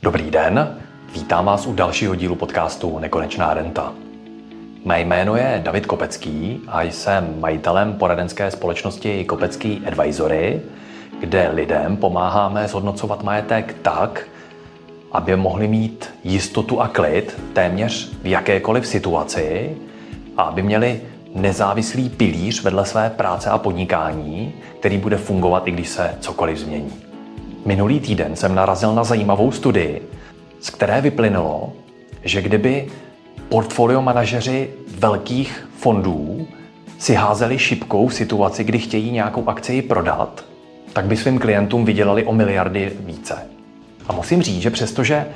Dobrý den, vítám vás u dalšího dílu podcastu Nekonečná renta. Mé jméno je David Kopecký a jsem majitelem poradenské společnosti Kopecký Advisory, kde lidem pomáháme zhodnocovat majetek tak, aby mohli mít jistotu a klid téměř v jakékoliv situaci a aby měli nezávislý pilíř vedle své práce a podnikání, který bude fungovat, i když se cokoliv změní. Minulý týden jsem narazil na zajímavou studii, z které vyplynulo, že kdyby portfolio manažeři velkých fondů si házeli šipkou v situaci, kdy chtějí nějakou akci prodat, tak by svým klientům vydělali o miliardy více. A musím říct, že přestože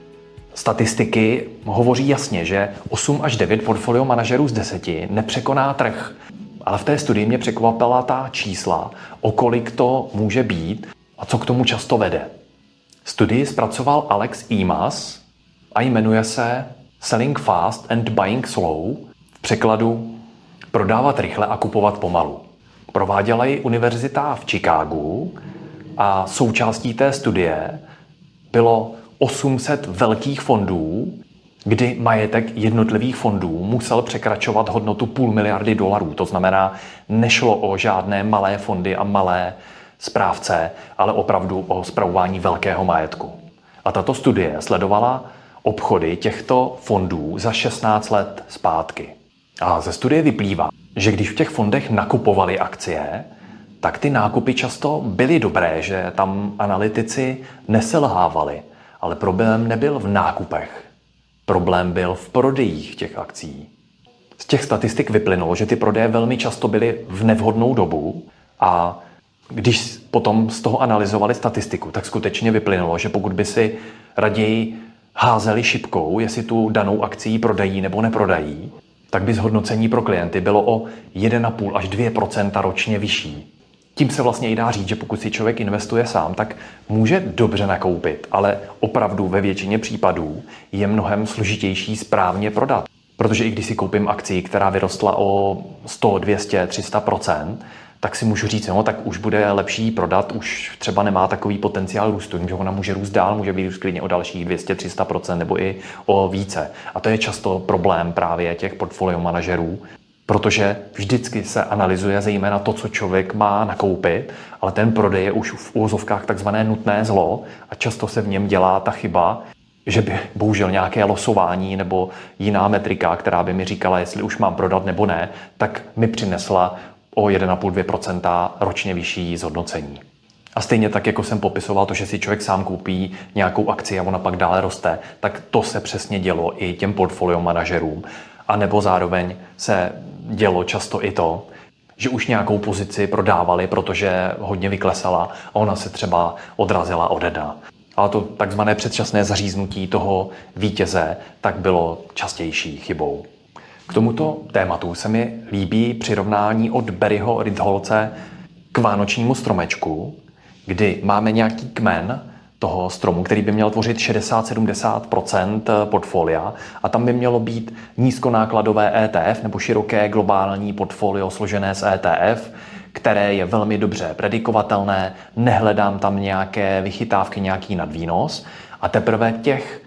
statistiky hovoří jasně, že 8 až 9 portfolio manažerů z 10 nepřekoná trh, ale v té studii mě překvapila ta čísla, o kolik to může být a co k tomu často vede. Studii zpracoval Alex Imas a jmenuje se Selling Fast and Buying Slow, v překladu prodávat rychle a kupovat pomalu. Prováděla ji univerzita v Chicagu a součástí té studie bylo 800 velkých fondů, kdy majetek jednotlivých fondů musel překračovat hodnotu $500 miliardy. To znamená, nešlo o žádné malé fondy a malé správce, ale opravdu o spravování velkého majetku. A tato studie sledovala obchody těchto fondů za 16 let zpátky. A ze studie vyplývá, že když v těch fondech nakupovali akcie, tak ty nákupy často byly dobré, že tam analytici neselhávali. Ale problém nebyl v nákupech. Problém byl v prodejích těch akcí. Z těch statistik vyplynulo, že ty prodeje velmi často byly v nevhodnou dobu a když potom z toho analyzovali statistiku, tak skutečně vyplynulo, že pokud by si raději házeli šipkou, jestli tu danou akcí prodají nebo neprodají, tak by zhodnocení pro klienty bylo o 1,5 až 2% ročně vyšší. Tím se vlastně i dá říct, že pokud si člověk investuje sám, tak může dobře nakoupit, ale opravdu ve většině případů je mnohem složitější správně prodat. Protože i když si koupím akci, která vyrostla o 100, 200, 300%, tak si můžu říct, no tak už bude lepší prodat, už třeba nemá takový potenciál růstu, že ona může růst dál, může být klidně o dalších 200, 300% nebo i o více. A to je často problém právě těch portfolio manažerů, protože vždycky se analyzuje zejména to, co člověk má nakoupit, ale ten prodej je už v uvozovkách takzvané nutné zlo a často se v něm dělá ta chyba, že by bohužel nějaké losování nebo jiná metrika, která by mi říkala, jestli už mám prodat nebo ne, tak mi přinesla o 1,5–2% ročně vyšší zhodnocení. A stejně tak, jako jsem popisoval to, že si člověk sám koupí nějakou akci a ona pak dále roste, tak to se přesně dělo i těm portfolio manažerům. A nebo zároveň se dělo často i to, že už nějakou pozici prodávali, protože hodně vyklesala a ona se třeba odrazila ode dna. Ale to takzvané předčasné zaříznutí toho vítěze tak bylo častější chybou. K tomuto tématu se mi líbí přirovnání od Barryho Ritholtze k vánočnímu stromečku, kdy máme nějaký kmen toho stromu, který by měl tvořit 60–70% portfolia a tam by mělo být nízkonákladové ETF nebo široké globální portfolio složené z ETF, které je velmi dobře predikovatelné, nehledám tam nějaké vychytávky, nějaký nadvýnos a teprve těch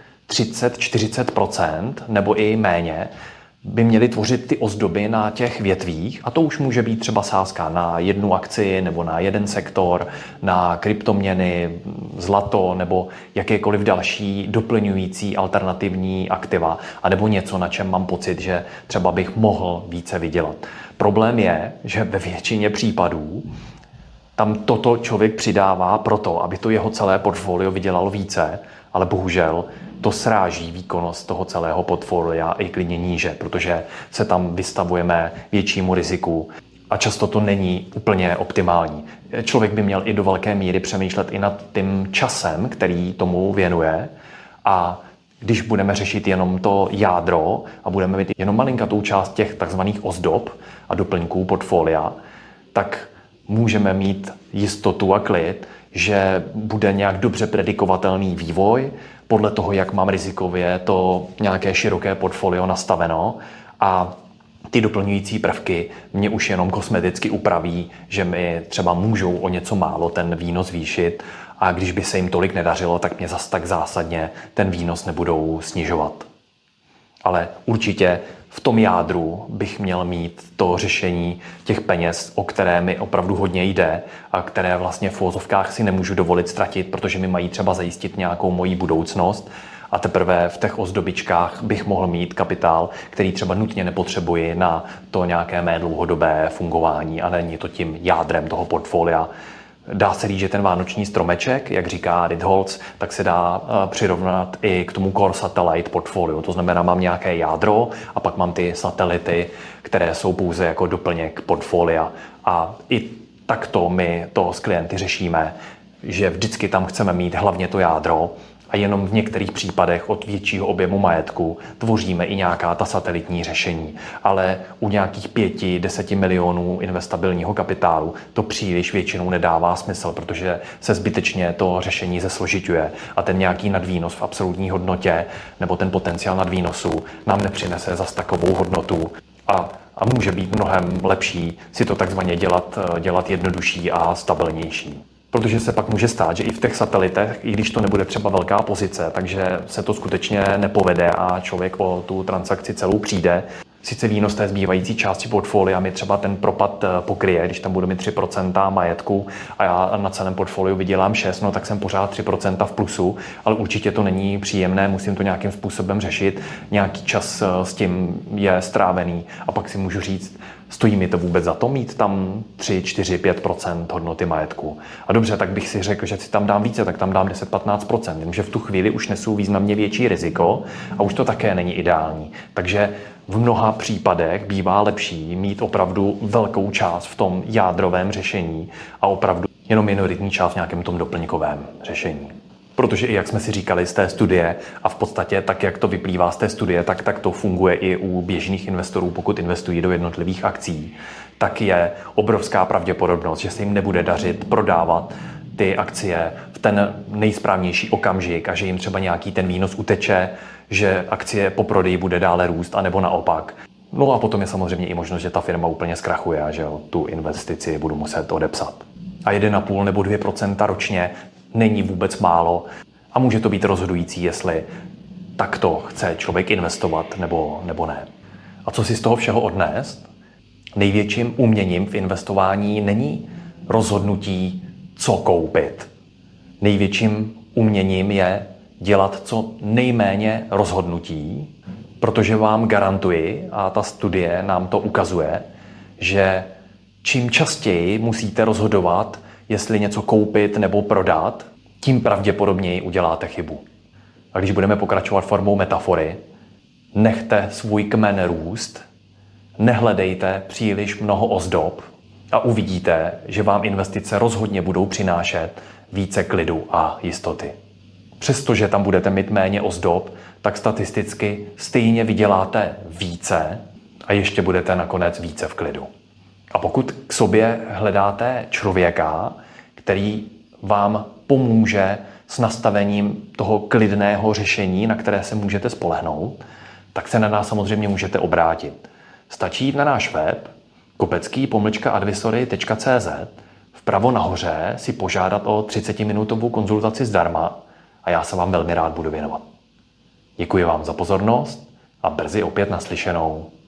30–40% nebo i méně by měly tvořit ty ozdoby na těch větvích a to už může být třeba sázka na jednu akci nebo na jeden sektor, na kryptoměny, zlato nebo jakékoliv další doplňující alternativní aktiva a nebo něco, na čem mám pocit, že třeba bych mohl více vydělat. Problém je, že ve většině případů tam toto člověk přidává proto, aby to jeho celé portfolio vydělalo více, ale bohužel to sráží výkonnost toho celého portfolia i klidně níže, protože se tam vystavujeme většímu riziku a často to není úplně optimální. Člověk by měl i do velké míry přemýšlet i nad tím časem, který tomu věnuje a když budeme řešit jenom to jádro a budeme mít jenom malinkatou část těch takzvaných ozdob a doplňků portfolia, tak můžeme mít jistotu a klid, že bude nějak dobře predikovatelný vývoj podle toho, jak mám rizikově to nějaké široké portfolio nastaveno a ty doplňující prvky mě už jenom kosmeticky upraví, že mi třeba můžou o něco málo ten výnos zvýšit a když by se jim tolik nedařilo, tak mě zas tak zásadně ten výnos nebudou snižovat. Ale určitě v tom jádru bych měl mít to řešení těch peněz, o které mi opravdu hodně jde a které vlastně v uvozovkách si nemůžu dovolit ztratit, protože mi mají třeba zajistit nějakou moji budoucnost. A teprve v těch ozdobičkách bych mohl mít kapitál, který třeba nutně nepotřebuji na to nějaké mé dlouhodobé fungování a není to tím jádrem toho portfolia. Dá se říct, že ten vánoční stromeček, jak říká Ritholtz, tak se dá přirovnat i k tomu core satellite portfoliu. To znamená, mám nějaké jádro a pak mám ty satelity, které jsou pouze jako doplněk portfolia. A i takto my to s klienty řešíme, že vždycky tam chceme mít hlavně to jádro a jenom v některých případech od většího objemu majetku tvoříme i nějaká ta satelitní řešení. Ale u nějakých 5-10 milionů investabilního kapitálu to příliš většinou nedává smysl, protože se zbytečně to řešení zesložiťuje a ten nějaký nadvýnos v absolutní hodnotě nebo ten potenciál nadvýnosu nám nepřinese zas takovou hodnotu a může být mnohem lepší si to takzvaně dělat jednodušší a stabilnější. Protože se pak může stát, že i v těch satelitech, i když to nebude třeba velká pozice, takže se to skutečně nepovede a člověk o tu transakci celou přijde. Sice výnos té zbývající části portfolia mi třeba ten propad pokryje, když tam budu mít 3% majetku a já na celém portfoliu vydělám 6, no tak jsem pořád 3% v plusu, ale určitě to není příjemné, musím to nějakým způsobem řešit, nějaký čas s tím je strávený a pak si můžu říct, stojí mi to vůbec za to mít tam 3, 4, 5% hodnoty majetku. A dobře, tak bych si řekl, že si tam dám více, tak tam dám 10-15%, jenomže v tu chvíli už nesu významně větší riziko a už to také není ideální. Takže v mnoha případech bývá lepší mít opravdu velkou část v tom jádrovém řešení a opravdu jenom minoritní část v nějakém tom doplňkovém řešení. Protože i jak jsme si říkali z té studie a v podstatě tak, jak to vyplývá z té studie, tak to funguje i u běžných investorů, pokud investují do jednotlivých akcí, tak je obrovská pravděpodobnost, že se jim nebude dařit prodávat ty akcie v ten nejsprávnější okamžik a že jim třeba nějaký ten výnos uteče, že akcie po prodeji bude dále růst, anebo naopak. No a potom je samozřejmě i možnost, že ta firma úplně zkrachuje a že tu investici budu muset odepsat. A 1,5 nebo 2% ročně není vůbec málo a může to být rozhodující, jestli takto chce člověk investovat nebo ne. A co si z toho všeho odnést? Největším uměním v investování není rozhodnutí, co koupit. Největším uměním je dělat co nejméně rozhodnutí, protože vám garantuji, a ta studie nám to ukazuje, že čím častěji musíte rozhodovat, jestli něco koupit nebo prodat, tím pravděpodobněji uděláte chybu. A když budeme pokračovat formou metafory, nechte svůj kmen růst, nehledejte příliš mnoho ozdob a uvidíte, že vám investice rozhodně budou přinášet více klidu a jistoty. Přestože tam budete mít méně ozdob, tak statisticky stejně vyděláte více a ještě budete nakonec více v klidu. A pokud k sobě hledáte člověka, který vám pomůže s nastavením toho klidného řešení, na které se můžete spolehnout, tak se na nás samozřejmě můžete obrátit. Stačí jít na náš web kopecký-advisory.cz, vpravo nahoře si požádat o 30-minutovou konzultaci zdarma a já se vám velmi rád budu věnovat. Děkuji vám za pozornost a brzy opět naslyšenou.